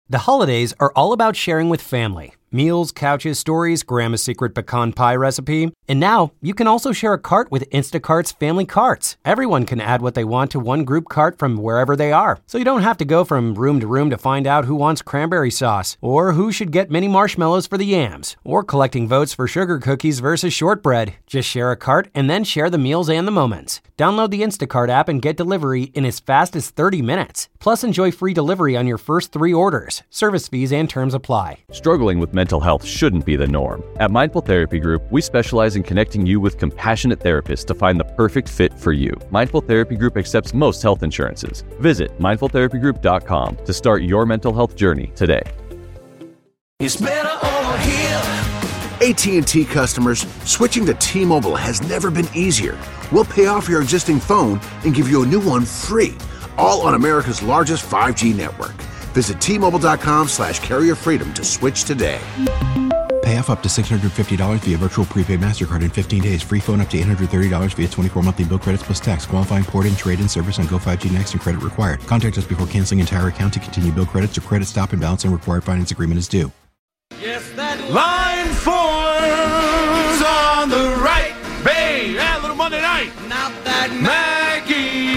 The holidays are all about sharing with family. Meals, couches, stories, Grandma's secret pecan pie recipe. And now, you can also share a cart with Instacart's Family Carts. Everyone can add what they want to one group cart from wherever they are. So you don't have to go from room to find out who wants cranberry sauce, or who should get mini marshmallows for the yams, or collecting votes for sugar cookies versus shortbread. Just share a cart and then share the meals and the moments. Download the Instacart app and get delivery in as fast as 30 minutes. Plus, enjoy free delivery on your first 3 orders. Service fees and terms apply. Struggling with mental health shouldn't be the norm. At Mindful Therapy Group, we specialize in connecting you with compassionate therapists to find the perfect fit for you. Mindful Therapy Group accepts most health insurances. Visit mindfultherapygroup.com to start your mental health journey today. It's better over here. AT&T customers, switching to T-Mobile has never been easier. We'll pay off your existing phone and give you a new one free, all on America's largest 5G network. Visit T-Mobile.com/carrier freedom to switch today. Pay off up to $650 via virtual prepaid MasterCard in 15 days. Free phone up to $830 via 24 monthly bill credits plus tax. Qualifying port-in, trade-in service on Go5G Next and credit required. Contact us before canceling entire account to continue bill credits or credit stop and balance and required finance agreement is due. Yes, that line forms on the right, babe. Yeah, little Monday night. Not that Maggie.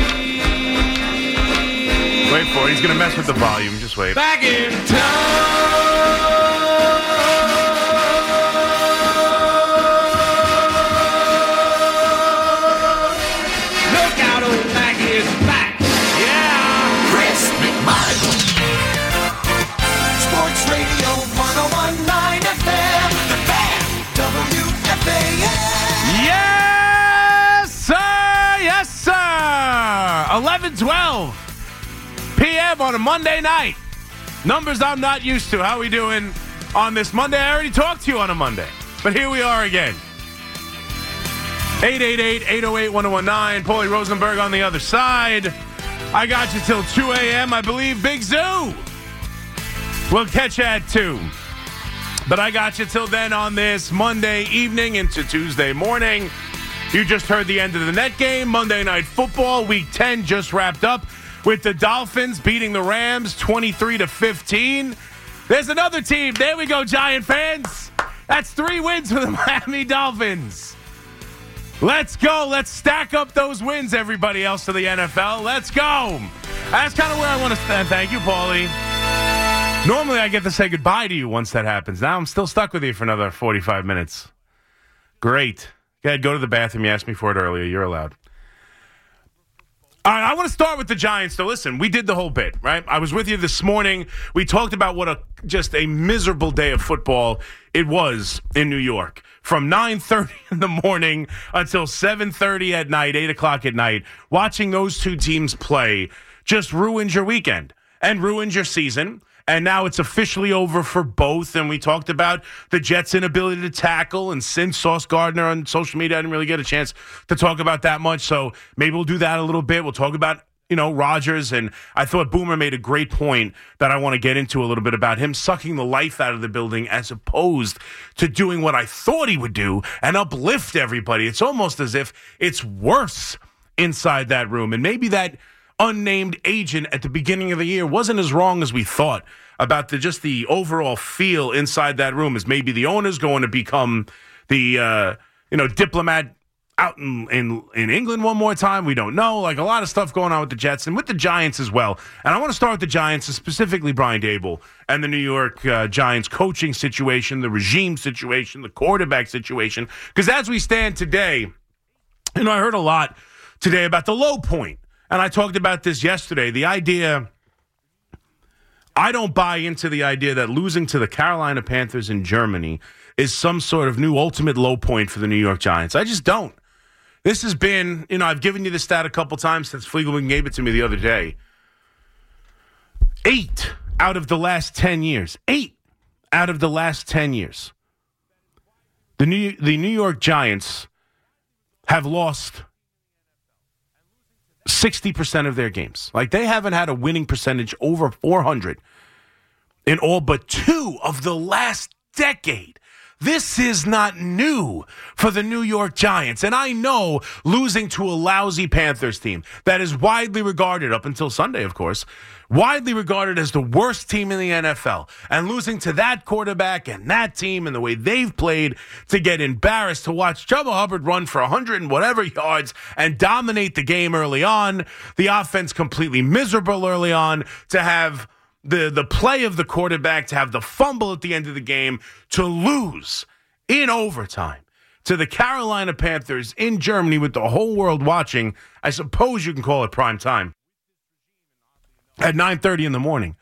Wait for it. He's going to mess with the volume. Just wait. Back in town. Look out, old Maggie is back. Yeah. Chris McMichael. Sports Radio 101.9 FM. The Fan. WFAN. Yes, sir. Yes, sir. 11:12 p.m. on a Monday night. Numbers I'm not used to. How are we doing on this Monday? I already talked to you on a Monday, but here we are again. 888-808-1019. Paulie Rosenberg on the other side. I got you till 2 a.m. I believe Big Zoo will catch you at 2. But I got you till then on this Monday evening into Tuesday morning. You just heard the end of the net game. Monday Night Football, Week 10 just wrapped up with the Dolphins beating the Rams 23-15. There's another team. There we go, Giant fans. That's 3 wins for the Miami Dolphins. Let's go. Let's stack up those wins, everybody else to the NFL. Let's go. That's kind of where I want to stand. Thank you, Paulie. Normally, I get to say goodbye to you once that happens. Now I'm still stuck with you for another 45 minutes. Great. Go ahead, go to the bathroom. You asked me for it earlier. You're allowed. All right, I want to start with the Giants. So listen, we did the whole bit, right? I was with you this morning. We talked about what just a miserable day of football it was in New York. From 9:30 in the morning until 7:30 at night, 8 o'clock at night, watching those two teams play just ruined your weekend and ruined your season. And now it's officially over for both. And we talked about the Jets' inability to tackle. And since Sauce Gardner on social media, I didn't really get a chance to talk about that much. So maybe we'll do that a little bit. We'll talk about, Rodgers. And I thought Boomer made a great point that I want to get into a little bit about him sucking the life out of the building as opposed to doing what I thought he would do and uplift everybody. It's almost as if it's worse inside that room. And maybe that unnamed agent at the beginning of the year wasn't as wrong as we thought about just the overall feel inside that room. Is maybe the owner's going to become the diplomat out in England one more time. We don't know. Like a lot of stuff going on with the Jets and with the Giants as well. And I want to start with the Giants, and specifically Brian Daboll and the New York Giants coaching situation, the regime situation, the quarterback situation. Because as we stand today, I heard a lot today about the low point. And I talked about this yesterday. The idea, I don't buy into the idea that losing to the Carolina Panthers in Germany is some sort of new ultimate low point for the New York Giants. I just don't. This has been, I've given you the stat a couple times since Fliegelman gave it to me the other day. 8 out of the last 10 years. 8 out of the last 10 years. The New York Giants have lost 60% of their games. Like, they haven't had a winning percentage over 400 in all but 2 of the last decade. This is not new for the New York Giants. And I know losing to a lousy Panthers team that is widely regarded, up until Sunday, of course, widely regarded as the worst team in the NFL, and losing to that quarterback and that team and the way they've played, to get embarrassed, to watch Chuba Hubbard run for 100 and whatever yards and dominate the game early on, the offense completely miserable early on, to have the play of the quarterback, to have the fumble at the end of the game, to lose in overtime to the Carolina Panthers in Germany with the whole world watching. I suppose you can call it prime time at 9:30 in the morning.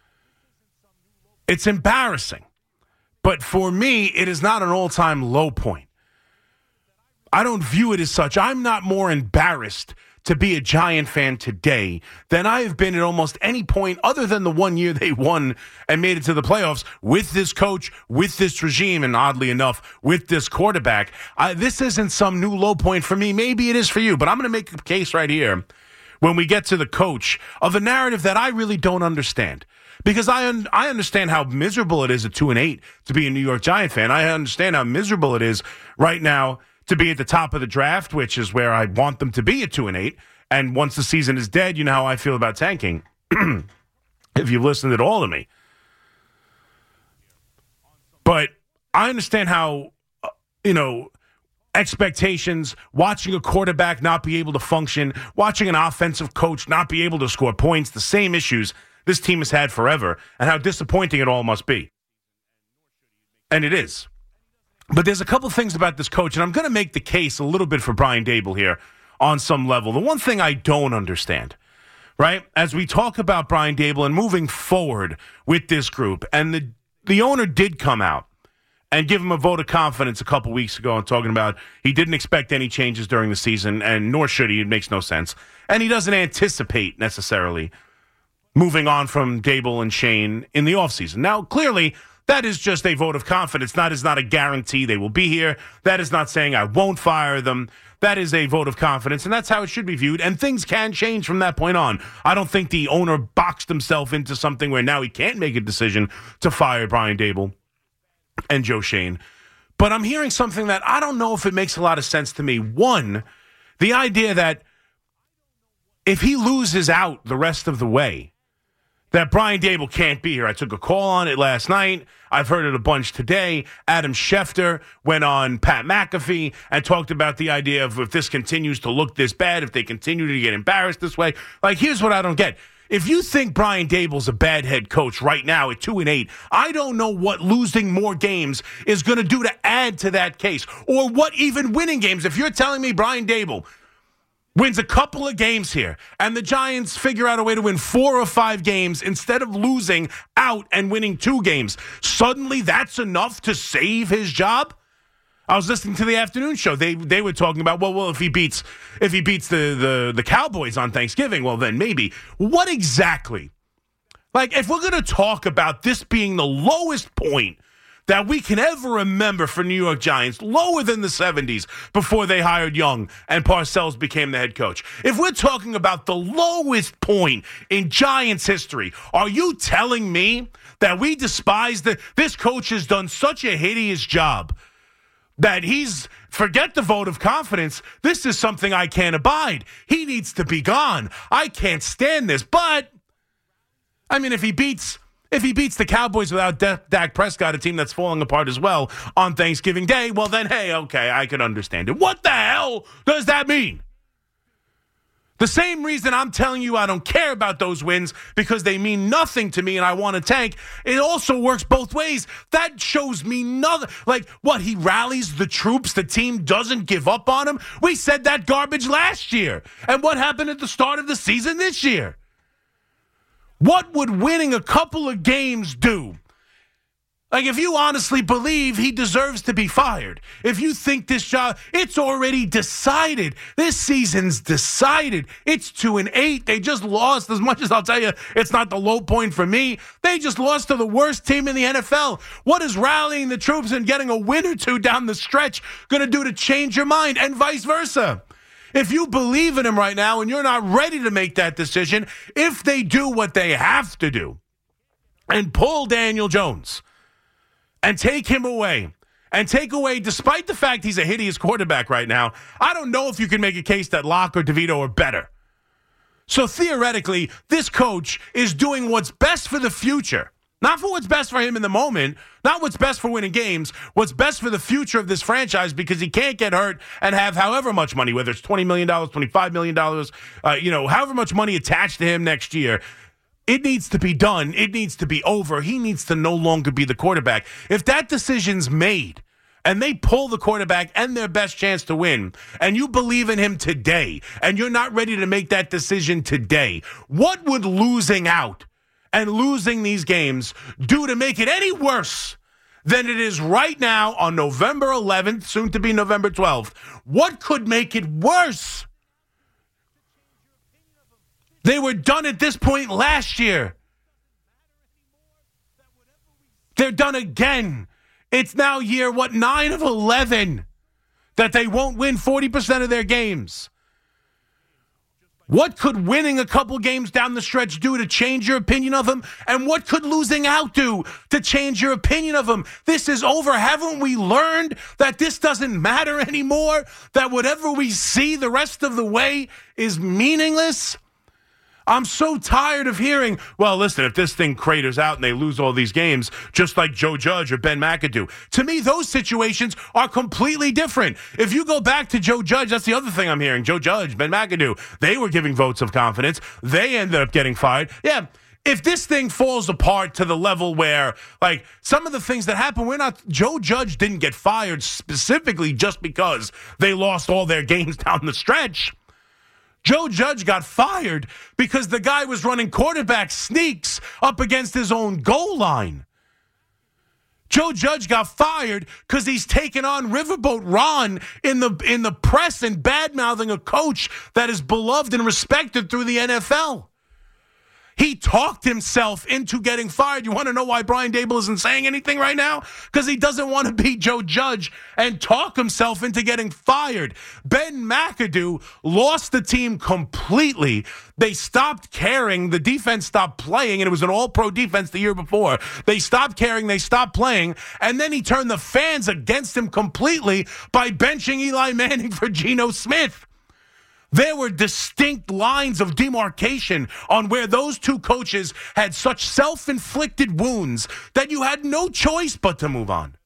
It's embarrassing. But for me, it is not an all-time low point. I don't view it as such. I'm not more embarrassed to be a Giant fan today than I have been at almost any point other than the 1 year they won and made it to the playoffs with this coach, with this regime, and oddly enough, with this quarterback. This isn't some new low point for me. Maybe it is for you, but I'm going to make a case right here when we get to the coach of a narrative that I really don't understand. Because I understand how miserable it is at 2-8 to be a New York Giant fan. I understand how miserable it is right now to be at the top of the draft, which is where I want them to be at 2-8. And once the season is dead, you know how I feel about tanking. If you've listened at all to me. But I understand how, expectations, watching a quarterback not be able to function, watching an offensive coach not be able to score points, the same issues this team has had forever, and how disappointing it all must be. And it is. But there's a couple things about this coach, and I'm going to make the case a little bit for Brian Daboll here on some level. The one thing I don't understand, right, as we talk about Brian Daboll and moving forward with this group, and the owner did come out and give him a vote of confidence a couple weeks ago and talking about he didn't expect any changes during the season, and nor should he. It makes no sense. And he doesn't anticipate necessarily moving on from Daboll and Shane in the offseason. Now, clearly, that is just a vote of confidence. That is not a guarantee they will be here. That is not saying I won't fire them. That is a vote of confidence, and that's how it should be viewed. And things can change from that point on. I don't think the owner boxed himself into something where now he can't make a decision to fire Brian Daboll and Joe Shane. But I'm hearing something that I don't know if it makes a lot of sense to me. One, the idea that if he loses out the rest of the way, that Brian Daboll can't be here. I took a call on it last night. I've heard it a bunch today. Adam Schefter went on Pat McAfee and talked about the idea of if this continues to look this bad, if they continue to get embarrassed this way. Like, here's what I don't get. If you think Brian Daboll's a bad head coach right now at 2-8, I don't know what losing more games is going to do to add to that case, or what even winning games. If you're telling me Brian Daboll wins a couple of games here, and the Giants figure out a way to win 4 or 5 games instead of losing out and winning 2 games, suddenly that's enough to save his job? I was listening to the afternoon show. They were talking about, well, if he beats the Cowboys on Thanksgiving, well, then maybe. What exactly? Like, if we're going to talk about this being the lowest point that we can ever remember for New York Giants, lower than the 70s before they hired Young and Parcells became the head coach. If we're talking about the lowest point in Giants history, are you telling me that we despise this coach has done such a hideous job that forget the vote of confidence, this is something I can't abide. He needs to be gone. I can't stand this. But, I mean, if he beats the Cowboys without Dak Prescott, a team that's falling apart as well, on Thanksgiving Day, well then, hey, okay, I can understand it. What the hell does that mean? The same reason I'm telling you I don't care about those wins, because they mean nothing to me and I want to tank, it also works both ways. That shows me nothing. Like, what, he rallies the troops, the team doesn't give up on him? We said that garbage last year. And what happened at the start of the season this year? What would winning a couple of games do? Like, if you honestly believe he deserves to be fired, if you think this job, it's already decided. This season's decided. It's 2-8. They just lost. As much as I'll tell you, it's not the low point for me. They just lost to the worst team in the NFL. What is rallying the troops and getting a win or two down the stretch going to do to change your mind, and vice versa? If you believe in him right now and you're not ready to make that decision, if they do what they have to do and pull Daniel Jones and take him away and take away, despite the fact he's a hideous quarterback right now, I don't know if you can make a case that Locke or DeVito are better. So theoretically, this coach is doing what's best for the future. Not for what's best for him in the moment, not what's best for winning games, what's best for the future of this franchise, because he can't get hurt and have however much money, whether it's $20 million, $25 million, however much money attached to him next year. It needs to be done. It needs to be over. He needs to no longer be the quarterback. If that decision's made and they pull the quarterback and their best chance to win, and you believe in him today, and you're not ready to make that decision today, what would losing out and losing these games do to make it any worse than it is right now on November 11th, soon to be November 12th? What could make it worse? They were done at this point last year. They're done again. It's now year, 9 of 11 that they won't win 40% of their games. What could winning a couple games down the stretch do to change your opinion of him? And what could losing out do to change your opinion of him? This is over. Haven't we learned that this doesn't matter anymore? That whatever we see the rest of the way is meaningless? I'm so tired of hearing, well, listen, if this thing craters out and they lose all these games, just like Joe Judge or Ben McAdoo. To me, those situations are completely different. If you go back to Joe Judge, that's the other thing I'm hearing. Joe Judge, Ben McAdoo, they were giving votes of confidence. They ended up getting fired. Yeah, if this thing falls apart to the level where, like, some of the things that happen, Joe Judge didn't get fired specifically just because they lost all their games down the stretch. Joe Judge got fired because the guy was running quarterback sneaks up against his own goal line. Joe Judge got fired because he's taken on Riverboat Ron in the press and bad-mouthing a coach that is beloved and respected through the NFL. He talked himself into getting fired. You want to know why Brian Daboll isn't saying anything right now? Because he doesn't want to be Joe Judge and talk himself into getting fired. Ben McAdoo lost the team completely. They stopped caring. The defense stopped playing, and it was an all-pro defense the year before. They stopped caring. They stopped playing. And then he turned the fans against him completely by benching Eli Manning for Geno Smith. There were distinct lines of demarcation on where those two coaches had such self-inflicted wounds that you had no choice but to move on.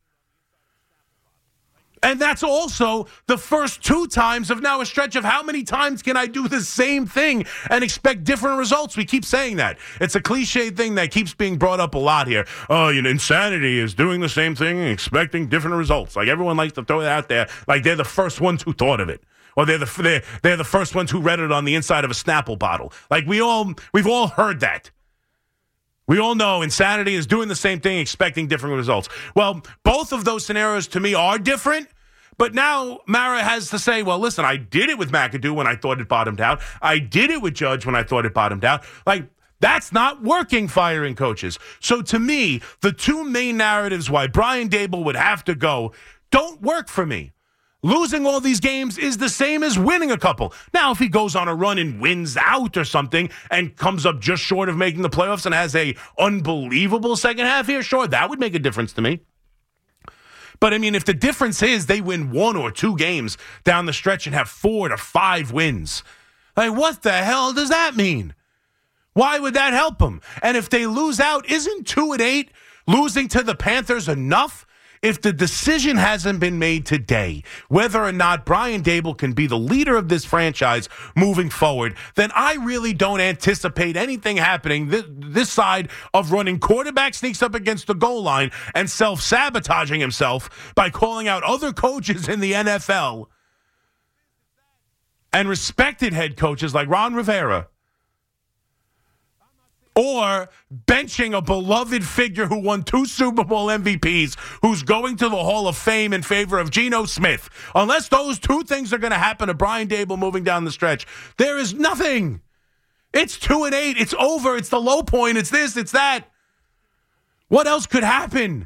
And that's also the first 2 times of now a stretch of how many times can I do the same thing and expect different results? We keep saying that. It's a cliche thing that keeps being brought up a lot here. Oh, insanity is doing the same thing and expecting different results. Like, everyone likes to throw it out there like they're the first ones who thought of it. Or they're the first ones who read it on the inside of a Snapple bottle. Like, we've all heard that. We all know insanity is doing the same thing, expecting different results. Well, both of those scenarios to me are different. But now Mara has to say, well, listen, I did it with McAdoo when I thought it bottomed out. I did it with Judge when I thought it bottomed out. Like, that's not working, firing coaches. So to me, the 2 main narratives why Brian Daboll would have to go don't work for me. Losing all these games is the same as winning a couple. Now, if he goes on a run and wins out or something and comes up just short of making the playoffs and has a unbelievable second half here, sure, that would make a difference to me. But, I mean, if the difference is they win 1 or 2 games down the stretch and have 4 to 5 wins, like, what the hell does that mean? Why would that help them? And if they lose out, isn't 2-8 losing to the Panthers enough? If the decision hasn't been made today, whether or not Brian Daboll can be the leader of this franchise moving forward, then I really don't anticipate anything happening this side of running quarterback sneaks up against the goal line and self-sabotaging himself by calling out other coaches in the NFL and respected head coaches like Ron Rivera, or benching a beloved figure who won 2 Super Bowl MVPs, who's going to the Hall of Fame in favor of Geno Smith. Unless those 2 things are going to happen to Brian Daboll moving down the stretch, there is nothing. It's 2-8. It's over. It's the low point. It's this. It's that. What else could happen?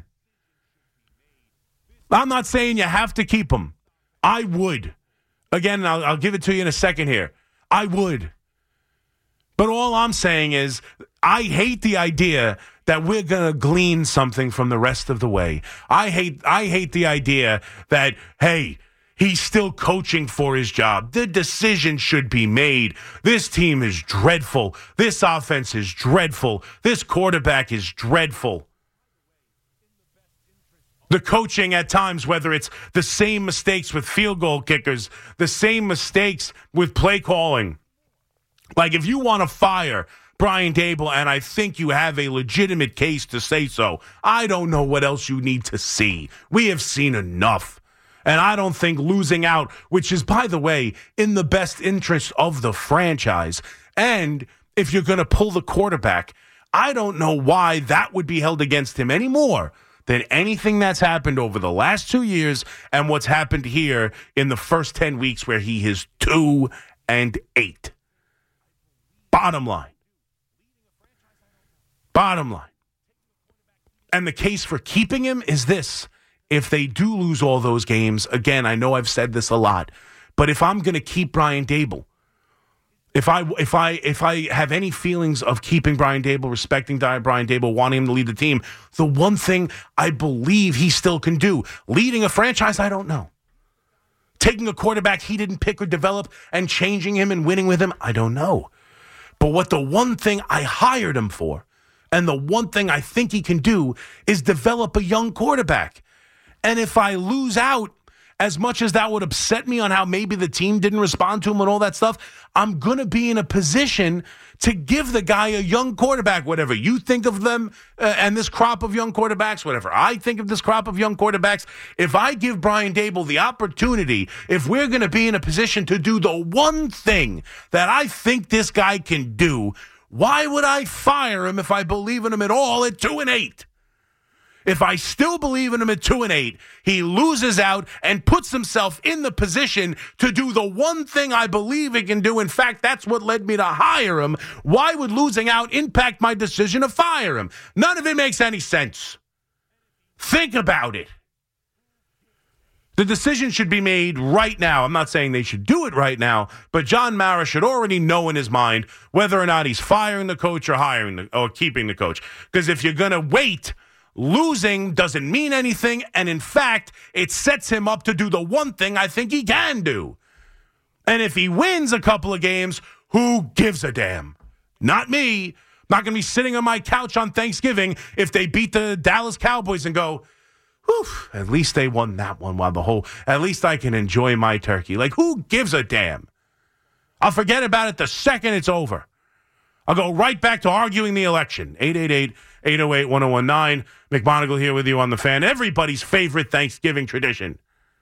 I'm not saying you have to keep him. I would. Again, I'll give it to you in a second here. I would. But all I'm saying is I hate the idea that we're going to glean something from the rest of the way. I hate the idea that, hey, he's still coaching for his job. The decision should be made. This team is dreadful. This offense is dreadful. This quarterback is dreadful. The coaching at times, whether it's the same mistakes with field goal kickers, the same mistakes with play calling. Like, if you want to fire Brian Daboll, and I think you have a legitimate case to say so, I don't know what else you need to see. We have seen enough. And I don't think losing out, which is, by the way, in the best interest of the franchise, and if you're going to pull the quarterback, I don't know why that would be held against him any more than anything that's happened over the last 2 years and what's happened here in the first 10 weeks where he is 2-8. Bottom line. And the case for keeping him is this. If they do lose all those games, again, I know I've said this a lot, but if I'm going to keep Brian Daboll, if I have any feelings of keeping Brian Daboll, respecting Brian Daboll, wanting him to lead the team, the one thing I believe he still can do, leading a franchise, I don't know. Taking a quarterback he didn't pick or develop and changing him and winning with him, I don't know. But what the one thing I hired him for, and the one thing I think he can do, is develop a young quarterback. And if I lose out, as much as that would upset me on how maybe the team didn't respond to him and all that stuff, I'm going to be in a position to give the guy a young quarterback, whatever you think of them and this crop of young quarterbacks, whatever I think of this crop of young quarterbacks. If I give Brian Daboll the opportunity, if we're going to be in a position to do the one thing that I think this guy can do, why would I fire him if I believe in him at all at 2-8? If I still believe in him at 2-8, he loses out and puts himself in the position to do the one thing I believe he can do. In fact, that's what led me to hire him. Why would losing out impact my decision to fire him? None of it makes any sense. Think about it. The decision should be made right now. I'm not saying they should do it right now, but John Mara should already know in his mind whether or not he's firing the coach or keeping the coach. Because if you're going to wait, losing doesn't mean anything, and in fact, it sets him up to do the one thing I think he can do. And if he wins a couple of games, who gives a damn? Not me. Not going to be sitting on my couch on Thanksgiving if they beat the Dallas Cowboys and go, whew, at least they won that one at least I can enjoy my turkey. Like, who gives a damn? I'll forget about it the second it's over. I'll go right back to arguing the election. 888-808-1019. McMonagle here with you on The Fan. Everybody's favorite Thanksgiving tradition.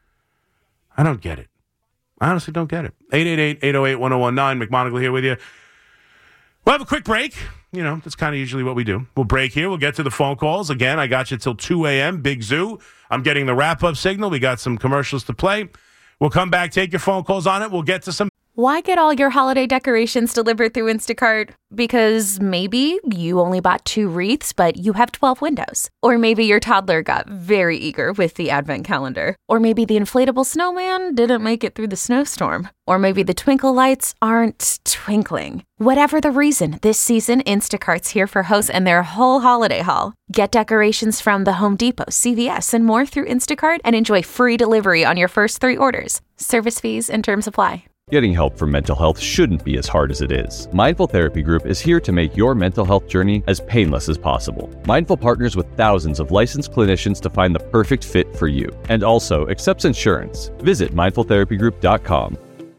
I don't get it. I honestly don't get it. 888-808-1019. McMonagle here with you. We'll have a quick break. You know, that's kind of usually what we do. We'll break here. We'll get to the phone calls. Again, I got you till 2 a.m. Big Zoo. I'm getting the wrap-up signal. We got some commercials to play. We'll come back, take your phone calls on it. We'll get to some. Why get all your holiday decorations delivered through Instacart? Because maybe you only bought 2 wreaths, but you have 12 windows. Or maybe your toddler got very eager with the advent calendar. Or maybe the inflatable snowman didn't make it through the snowstorm. Or maybe the twinkle lights aren't twinkling. Whatever the reason, this season, Instacart's here for hosts and their whole holiday haul. Get decorations from the Home Depot, CVS, and more through Instacart and enjoy free delivery on your first 3 orders. Service fees and terms apply. Getting help for mental health shouldn't be as hard as it is. Mindful Therapy Group is here to make your mental health journey as painless as possible. Mindful partners with thousands of licensed clinicians to find the perfect fit for you, and also accepts insurance. Visit mindfultherapygroup.com.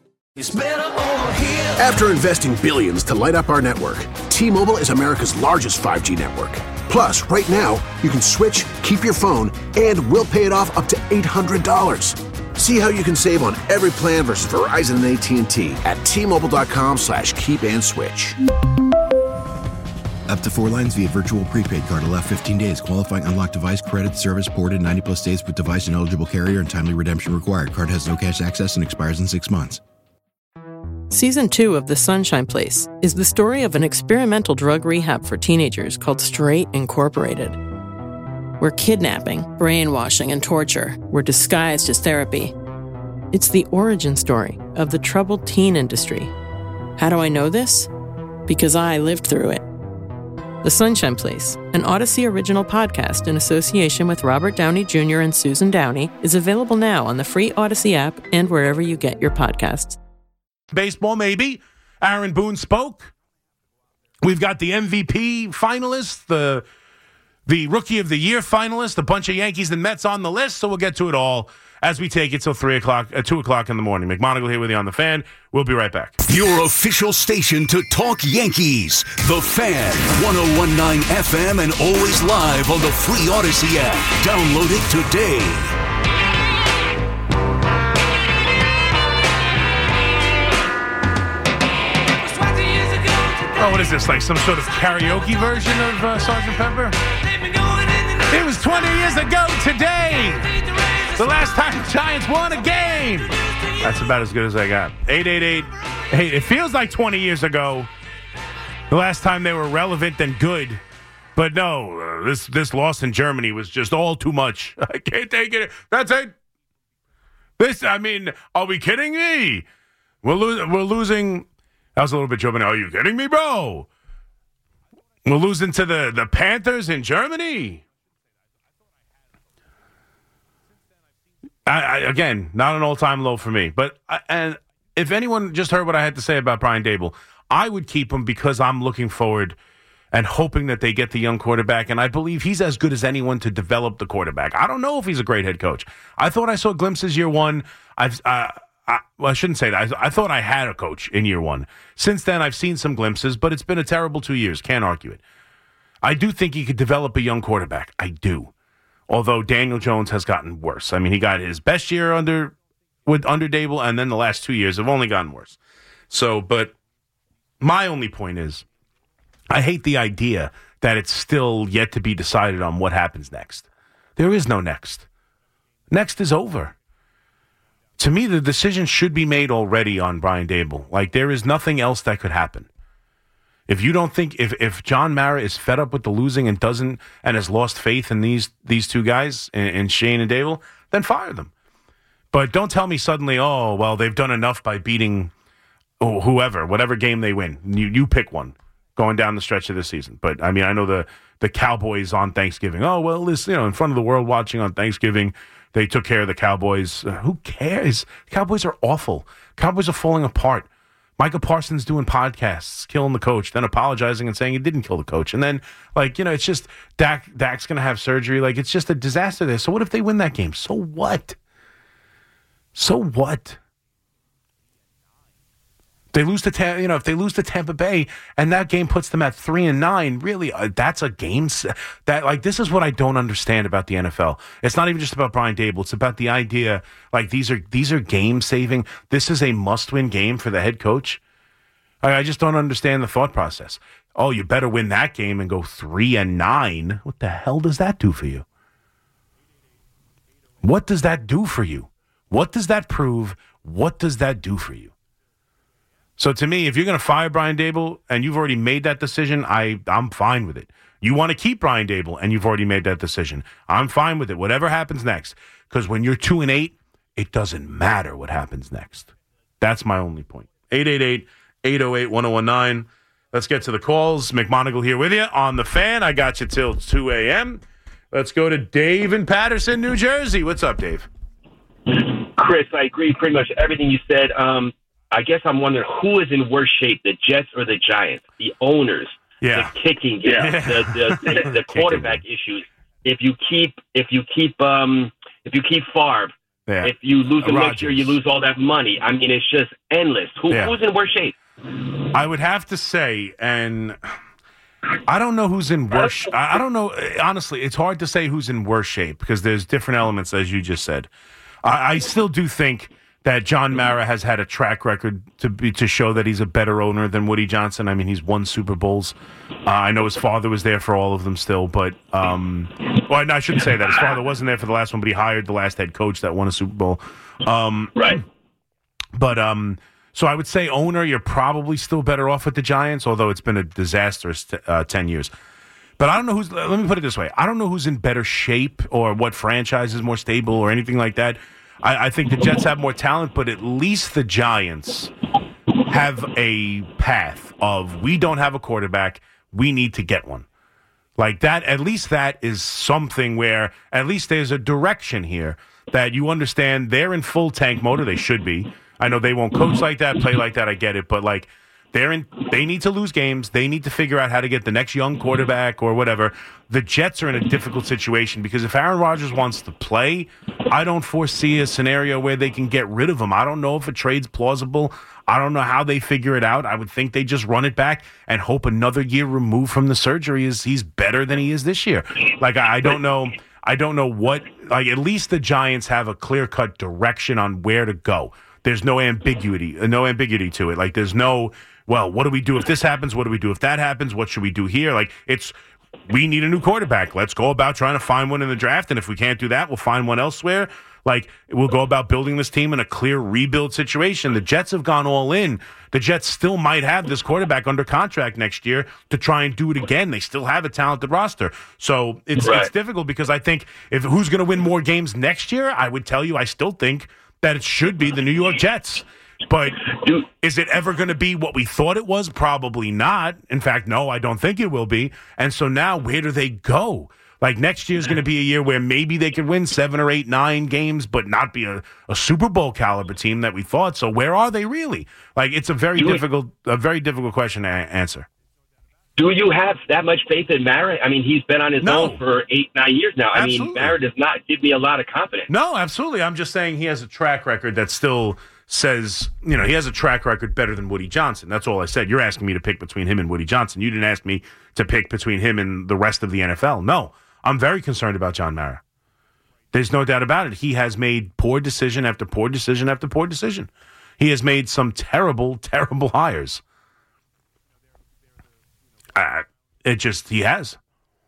After investing billions to light up our network, T-Mobile is America's largest 5G network. Plus, right now, you can switch, keep your phone, and we'll pay it off up to $800. See how you can save on every plan versus Verizon and AT&T at T-Mobile.com/keep-and-switch. Up to 4 lines via virtual prepaid card. Allow 15 days. Qualifying unlocked device credit service ported 90+ states with device and eligible carrier and timely redemption required. Card has no cash access and expires in 6 months. Season 2 of The Sunshine Place is the story of an experimental drug rehab for teenagers called Straight Incorporated, where kidnapping, brainwashing, and torture were disguised as therapy. It's the origin story of the troubled teen industry. How do I know this? because I lived through it. The Sunshine Place, an Odyssey original podcast in association with Robert Downey Jr. and Susan Downey, is available now on the free Odyssey app and wherever you get your podcasts. Baseball, maybe. Aaron Boone spoke. We've got the MVP finalist, the Rookie of the Year finalist, a bunch of Yankees and Mets on the list, so we'll get to it all as we take it till 2 o'clock in the morning. McMonagle here with you on The Fan. We'll be right back. Your official station to talk Yankees. The Fan, 101.9 FM and always live on the free Odyssey app. Download it today. Oh, what is this, like some sort of karaoke version of Sgt. Pepper? It was 20 years ago today, the last time the Giants won a game. That's about as good as I got. 888. Hey, it feels like 20 years ago, the last time they were relevant and good. But no, this loss in Germany was just all too much. I can't take it. That's it. Are we kidding me? We're losing. That was a little bit joking. Are you kidding me, bro? We're losing to the Panthers in Germany. Again, not an all-time low for me. But and if anyone just heard what I had to say about Brian Daboll, I would keep him because I'm looking forward and hoping that they get the young quarterback. And I believe he's as good as anyone to develop the quarterback. I don't know if he's a great head coach. I thought I saw glimpses year one. I shouldn't say that. I thought I had a coach in year one. Since then, I've seen some glimpses, but it's been a terrible 2 years. Can't argue it. I do think he could develop a young quarterback. I do. Although Daniel Jones has gotten worse. I mean, he got his best year under Daboll, and then the last 2 years have only gotten worse. So, but my only point is, I hate the idea that it's still yet to be decided on what happens next. There is no next. Next is over. To me, the decision should be made already on Brian Daboll. Like, there is nothing else that could happen. If you don't think, if John Mara is fed up with the losing and has lost faith in these two guys, in Shane and Daboll, then fire them. But don't tell me suddenly, oh, well, they've done enough by beating whatever game they win. You pick one going down the stretch of the season. But, I mean, I know the Cowboys on Thanksgiving. Oh, well, this, in front of the world watching on Thanksgiving, they took care of the Cowboys. Who cares? The Cowboys are awful. Cowboys are falling apart. Micah Parsons doing podcasts, killing the coach, then apologizing and saying he didn't kill the coach. And then, it's just Dak's going to have surgery. Like, it's just a disaster there. So what if they win that game? So what? So what? They lose to if they lose to Tampa Bay and that game puts them at 3-9, really, that's a game this is what I don't understand about the NFL. It's not even just about Brian Daboll. It's about the idea these are game saving. This is a must-win game for the head coach. I just don't understand the thought process. Oh, you better win that game and go 3-9. What the hell does that do for you? What does that do for you? What does that prove? What does that do for you? So to me, if you're going to fire Brian Daboll and you've already made that decision, I'm fine with it. You want to keep Brian Daboll and you've already made that decision, I'm fine with it. Whatever happens next, because when you're 2-8, it doesn't matter what happens next. That's my only point. 888-808-1019. Let's get to the calls. McMonagle here with you on The Fan. I got you till 2 a.m. Let's go to Dave in Patterson, New Jersey. What's up, Dave? Chris, I agree pretty much everything you said. I guess I'm wondering who is in worse shape, the Jets or the Giants? The owners, the kicking game, the quarterback issues. If you keep Favre, if you lose him next year, you lose all that money. I mean, it's just endless. Who's in worse shape? I would have to say, and I don't know who's in worse. I don't know. Honestly, it's hard to say who's in worse shape because there's different elements, as you just said. I still do think that John Mara has had a track record to show that he's a better owner than Woody Johnson. I mean, he's won Super Bowls. I know his father was there for all of them still, but I shouldn't say that. His father wasn't there for the last one, but he hired the last head coach that won a Super Bowl. Right. But so I would say owner, you're probably still better off with the Giants, although it's been a disastrous 10 years. But I don't know let me put it this way. I don't know who's in better shape or what franchise is more stable or anything like that. I think the Jets have more talent, but at least the Giants have a path of we don't have a quarterback, we need to get one. Like that, at least that is something where at least there's a direction here that you understand they're in full tank mode, or they should be. I know they won't coach like that, play like that, I get it, but like they need to lose games. They need to figure out how to get the next young quarterback or whatever. The Jets are in a difficult situation because if Aaron Rodgers wants to play, I don't foresee a scenario where they can get rid of him. I don't know if a trade's plausible. I don't know how they figure it out. I would think they just run it back and hope another year removed from the surgery he's better than he is this year. Like, I don't know. I don't know what, like, at least the Giants have a clear-cut direction on where to go. There's no ambiguity to it. Like, there's no, well, what do we do if this happens? What do we do if that happens? What should we do here? Like, we need a new quarterback. Let's go about trying to find one in the draft, and if we can't do that, we'll find one elsewhere. Like, we'll go about building this team in a clear rebuild situation. The Jets have gone all in. The Jets still might have this quarterback under contract next year to try and do it again. They still have a talented roster. So it's difficult because I think if who's going to win more games next year, I would tell you I still think that it should be the New York Jets. But is it ever going to be what we thought it was? Probably not. In fact, no, I don't think it will be. And so now where do they go? Like, next year is going to be a year where maybe they could win 7 or 8, 9 games, but not be a Super Bowl caliber team that we thought. So where are they really? Like, it's a very difficult question to answer. Do you have that much faith in Mara? I mean, he's been on his own for 8, 9 years now. Absolutely. I mean, Mara does not give me a lot of confidence. No, absolutely. I'm just saying he has a track record that still says, he has a track record better than Woody Johnson. That's all I said. You're asking me to pick between him and Woody Johnson. You didn't ask me to pick between him and the rest of the NFL. No. I'm very concerned about John Mara. There's no doubt about it. He has made poor decision after poor decision after poor decision. He has made some terrible, terrible hires. He has.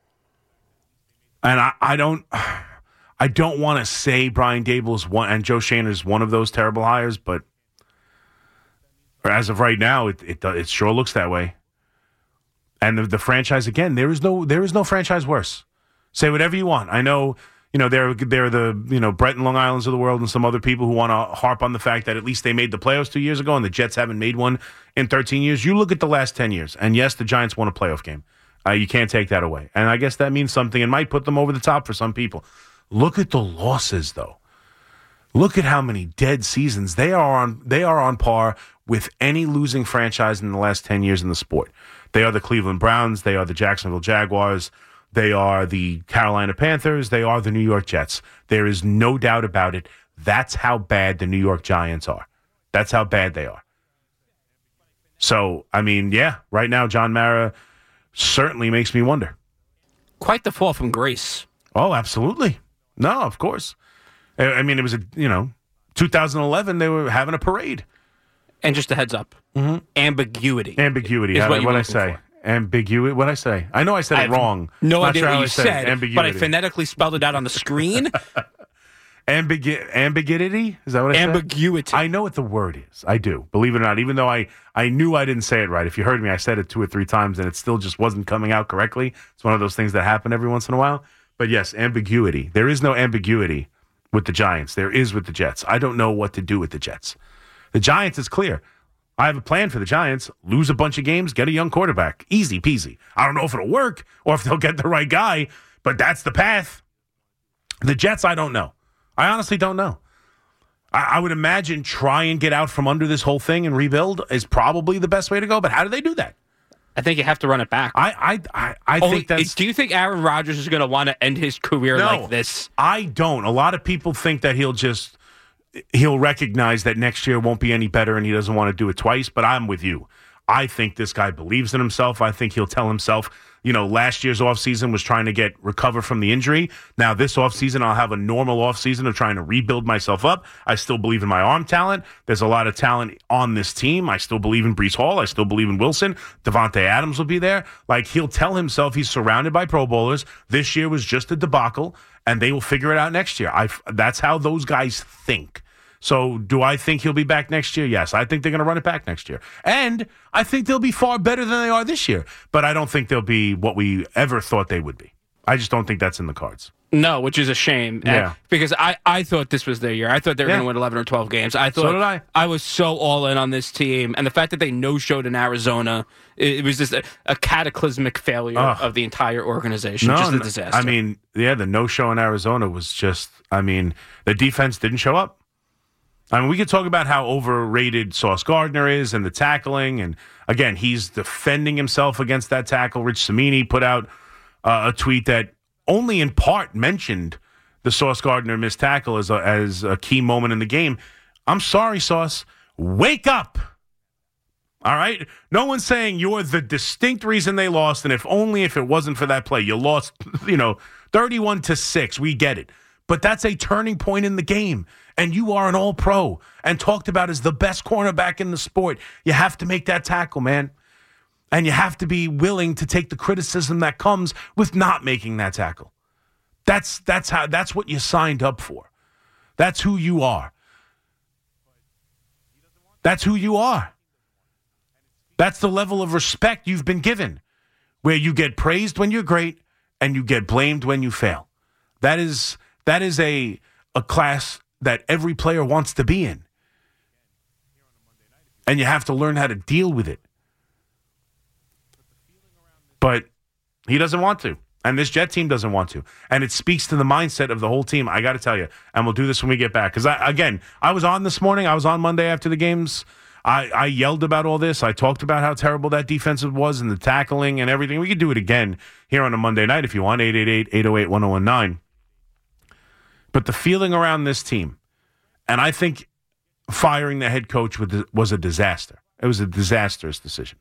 And I don't want to say Brian Daboll's one and Joe Shane is one of those terrible hires, but as of right now, it sure looks that way. And the franchise, again, there is no franchise worse. Say whatever you want. I know, they're the Brett and Long Islands of the world and some other people who want to harp on the fact that at least they made the playoffs 2 years ago and the Jets haven't made one in 13 years. You look at the last 10 years, and yes, the Giants won a playoff game. You can't take that away. And I guess that means something and might put them over the top for some people. Look at the losses, though. Look at how many dead seasons they are on par with any losing franchise in the last 10 years in the sport. They are the Cleveland Browns. They are the Jacksonville Jaguars. They are the Carolina Panthers. They are the New York Jets. There is no doubt about it. That's how bad the New York Giants are. That's how bad they are. So, I mean, yeah, right now, John Mara certainly makes me wonder. Quite the fall from grace. Oh, absolutely. No, of course. I mean, it was 2011, they were having a parade. And just a heads up, ambiguity. Ambiguity. What I say? For. Ambiguity. What I say? I know I said it wrong. No idea what you said, ambiguity. But I phonetically spelled it out on the screen. Ambiguity? Is that what I said? Ambiguity. I know what the word is. I do. Believe it or not, even though I knew I didn't say it right. If you heard me, I said it 2 or 3 times, and it still just wasn't coming out correctly. It's one of those things that happen every once in a while. But yes, ambiguity. There is no ambiguity with the Giants. There is with the Jets. I don't know what to do with the Jets. The Giants is clear. I have a plan for the Giants. Lose a bunch of games, get a young quarterback. Easy peasy. I don't know if it'll work or if they'll get the right guy, but that's the path. The Jets, I don't know. I honestly don't know. I would imagine try and get out from under this whole thing and rebuild is probably the best way to go, but how do they do that? I think you have to run it back. I think that's... Do you think Aaron Rodgers is going to want to end his career like this? I don't. A lot of people think that he'll recognize that next year won't be any better and he doesn't want to do it twice, but I'm with you. I think this guy believes in himself. I think he'll tell himself, last year's offseason was trying to recover from the injury. Now this offseason, I'll have a normal offseason of trying to rebuild myself up. I still believe in my arm talent. There's a lot of talent on this team. I still believe in Breece Hall. I still believe in Wilson. Devontae Adams will be there. Like, he'll tell himself he's surrounded by Pro Bowlers. This year was just a debacle, and they will figure it out next year. That's how those guys think. So do I think he'll be back next year? Yes. I think they're going to run it back next year. And I think they'll be far better than they are this year. But I don't think they'll be what we ever thought they would be. I just don't think that's in the cards. No, which is a shame. Yeah. Because I thought this was their year. I thought they were going to win 11 or 12 games. So did I. I was so all in on this team. And the fact that they no-showed in Arizona, it was just a cataclysmic failure of the entire organization. Just a disaster. I mean, the no-show in Arizona was just, the defense didn't show up. I mean, we could talk about how overrated Sauce Gardner is and the tackling. And, again, he's defending himself against that tackle. Rich Cimini put out a tweet that only in part mentioned the Sauce Gardner missed tackle as a key moment in the game. I'm sorry, Sauce. Wake up. All right? No one's saying you're the distinct reason they lost, and if it wasn't for that play. You lost, 31-6. We get it. But that's a turning point in the game, and you are an all-pro and talked about as the best cornerback in the sport. You have to make that tackle, man. And you have to be willing to take the criticism that comes with not making that tackle. That's what you signed up for. That's who you are. That's who you are. That's the level of respect you've been given, where you get praised when you're great and you get blamed when you fail. That is a class that every player wants to be in. And you have to learn how to deal with it. But he doesn't want to. And this Jet team doesn't want to. And it speaks to the mindset of the whole team, I got to tell you. And we'll do this when we get back. Because, I was on this morning. I was on Monday after the games. I yelled about all this. I talked about how terrible that defense was and the tackling and everything. We could do it again here on a Monday night if you want, 888-808-1019. But the feeling around this team, and I think firing the head coach was a disaster. It was a disastrous decision.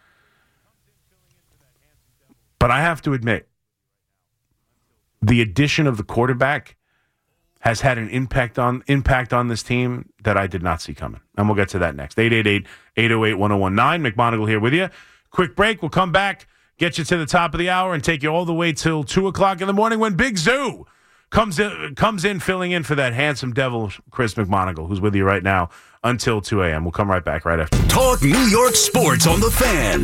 But I have to admit, the addition of the quarterback has had an impact on this team that I did not see coming. And we'll get to that next. 888-808-1019. McMonagle here with you. Quick break. We'll come back, get you to the top of the hour, and take you all the way till 2 o'clock in the morning when Big Zoo comes in filling in for that handsome devil, Chris McMonagle, who's with you right now until 2 a.m. We'll come right back right after. Talk New York sports on the Fan.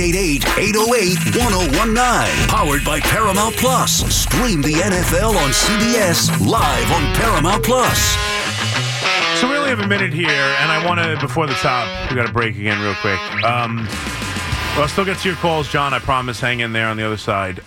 888-808-1019. Powered by Paramount Plus. Stream the NFL on CBS live on Paramount Plus. So we only have a minute here, and I want to, before the top, we got to break again real quick. Well, I'll still get to your calls, John. I promise. Hang in there on the other side.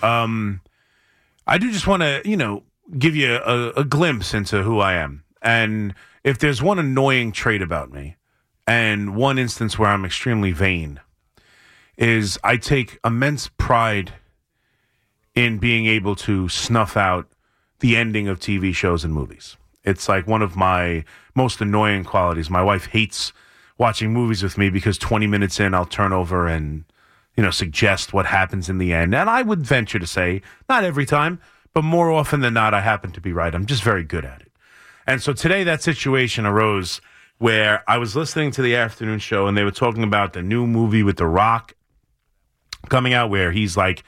I do just want to, give you a glimpse into who I am. And if there's one annoying trait about me, and one instance where I'm extremely vain, is I take immense pride in being able to snuff out the ending of TV shows and movies. It's like one of my most annoying qualities. My wife hates watching movies with me because 20 minutes in, I'll turn over and, suggest what happens in the end. And I would venture to say, not every time, but more often than not, I happen to be right. I'm just very good at it. And so today that situation arose where I was listening to the afternoon show and they were talking about the new movie with The Rock coming out where he's like,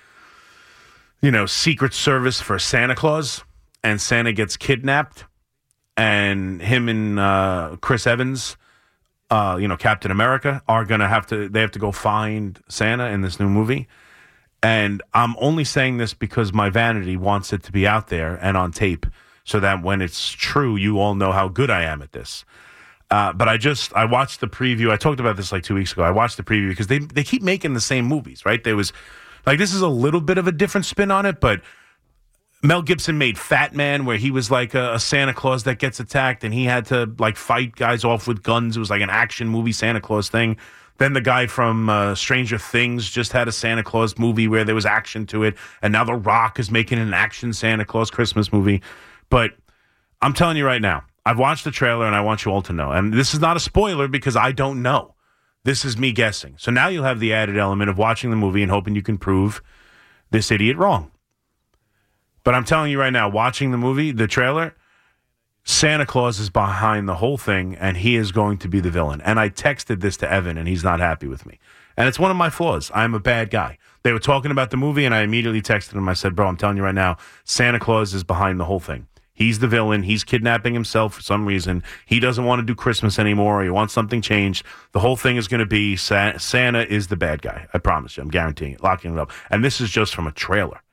Secret Service for Santa Claus, and Santa gets kidnapped, and him and Chris Evans, Captain America, are going to have to go find Santa in this new movie. And I'm only saying this because my vanity wants it to be out there and on tape so that when it's true, you all know how good I am at this. But I watched the preview. I talked about this like 2 weeks ago. I watched the preview because they keep making the same movies, right? There was this is a little bit of a different spin on it, but Mel Gibson made Fat Man, where he was like a Santa Claus that gets attacked and he had to fight guys off with guns. It was like an action movie Santa Claus thing. Then the guy from Stranger Things just had a Santa Claus movie where there was action to it. And now The Rock is making an action Santa Claus Christmas movie. But I'm telling you right now, I've watched the trailer and I want you all to know. And this is not a spoiler because I don't know. This is me guessing. So now you'll have the added element of watching the movie and hoping you can prove this idiot wrong. But I'm telling you right now, watching the movie, the trailer, Santa Claus is behind the whole thing, and he is going to be the villain. And I texted this to Evan, and he's not happy with me. And it's one of my flaws. I'm a bad guy. They were talking about the movie, and I immediately texted him. I said, bro, I'm telling you right now, Santa Claus is behind the whole thing. He's the villain. He's kidnapping himself for some reason. He doesn't want to do Christmas anymore. He wants something changed. The whole thing is going to be Santa is the bad guy. I promise you. I'm guaranteeing it, locking it up. And this is just from a trailer.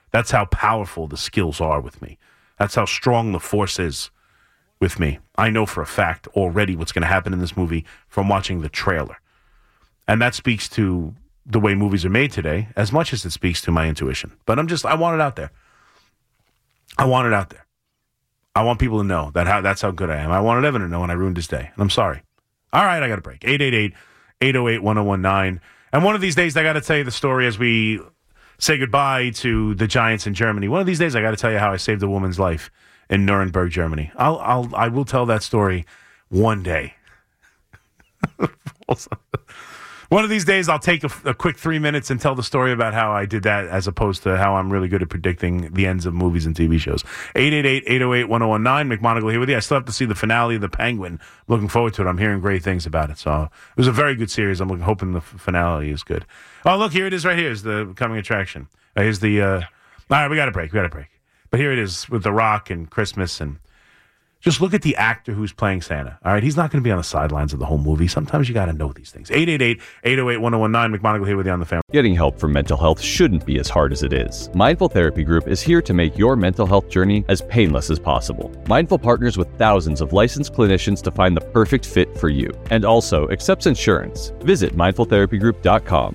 That's how powerful the skills are with me. That's how strong the force is with me. I know for a fact already what's going to happen in this movie from watching the trailer. And that speaks to the way movies are made today as much as it speaks to my intuition. But I want it out there. I want it out there. I want people to know that's how good I am. I wanted Evan to know when I ruined his day. And I'm sorry. All right, I got a break. 888-808-1019. And one of these days, I got to tell you the story as we say goodbye to the Giants in Germany. One of these days, I got to tell you how I saved a woman's life in Nuremberg, Germany. I will tell that story one day. One of these days, I'll take a quick 3 minutes and tell the story about how I did that as opposed to how I'm really good at predicting the ends of movies and TV shows. 888-808-1019. McMonagle here with you. I still have to see the finale of The Penguin. Looking forward to it. I'm hearing great things about it. So it was a very good series. I'm hoping the finale is good. Oh, look, here it is right here. Is the coming attraction. Here's the... all right, we got a break. But here it is with The Rock and Christmas and... Just look at the actor who's playing Santa. All right, he's not going to be on the sidelines of the whole movie. Sometimes you got to know these things. 888-808-1019. McMonagle here with you on the family. Getting help for mental health shouldn't be as hard as it is. Mindful Therapy Group is here to make your mental health journey as painless as possible. Mindful partners with thousands of licensed clinicians to find the perfect fit for you, and also accepts insurance. Visit mindfultherapygroup.com.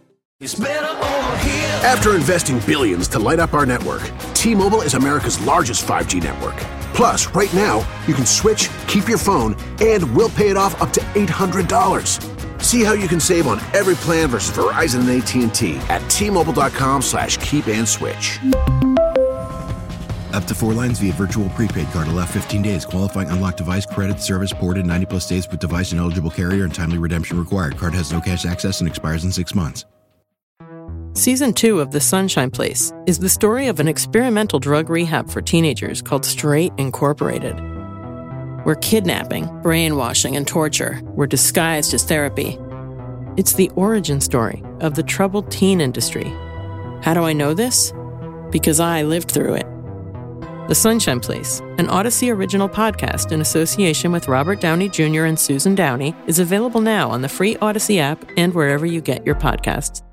After investing billions to light up our network, T-Mobile is America's largest 5G network. Plus, right now, you can switch, keep your phone, and we'll pay it off up to $800. See how you can save on every plan versus Verizon and AT&T at T-Mobile.com/keep-and-switch. Up to 4 lines via virtual prepaid card. Allow 15 days. Qualifying unlocked device credit service ported 90-plus days with device and eligible carrier and timely redemption required. Card has no cash access and expires in 6 months. Season 2 of The Sunshine Place is the story of an experimental drug rehab for teenagers called Straight Incorporated, where kidnapping, brainwashing, and torture were disguised as therapy. It's the origin story of the troubled teen industry. How do I know this? Because I lived through it. The Sunshine Place, an Odyssey original podcast in association with Robert Downey Jr. and Susan Downey, is available now on the free Odyssey app and wherever you get your podcasts.